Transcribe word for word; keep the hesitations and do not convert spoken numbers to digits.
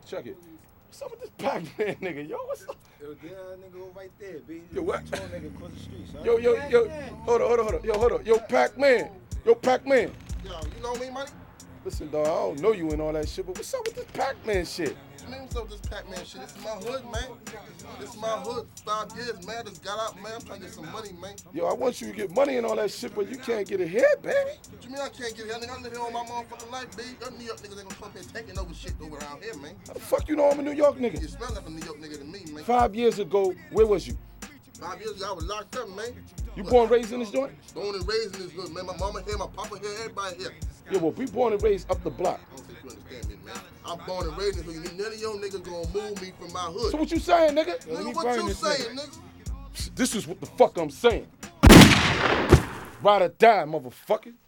check it. What's up with this Pac-Man nigga? Yo, what's up? Yo, there nigga go right there, B. Yo, what? Tall nigga across the street, son. Yo, yo, yo, hold on, hold on, hold on. Yo, hold on. Yo, Pac-Man. Yo, Pac-Man. Yo, you know me, money? Listen, dog, I don't know you and all that shit, but what's up with this Pac-Man shit? What you mean what's up with this Pac-Man shit? This is my hood, man. This is my hood. Five years, man. Just got out, man. I'm trying to get some money, man. Yo, I want you to get money and all that shit, but you can't get ahead, baby. What you mean I can't get here? Nigga, I live here all my motherfucking life, B. Them New York niggas ain't gonna come here taking over shit over around here, man. How the fuck you know I'm a New York You nigga? smell like a New York nigga to me, man. Five years ago, where was you? Five years ago, I was locked up, man. You born raised in this joint? Born and raised in this hood, man. My mama here, my papa here, everybody here. Yeah, well, we born and raised up the block. I don't think you understand me, man. I'm born and raised in this hood. None of your niggas gonna move me from my hood. So what you saying, nigga? Nigga, what you saying, nigga? This is what the fuck I'm saying. Ride or die, motherfucker.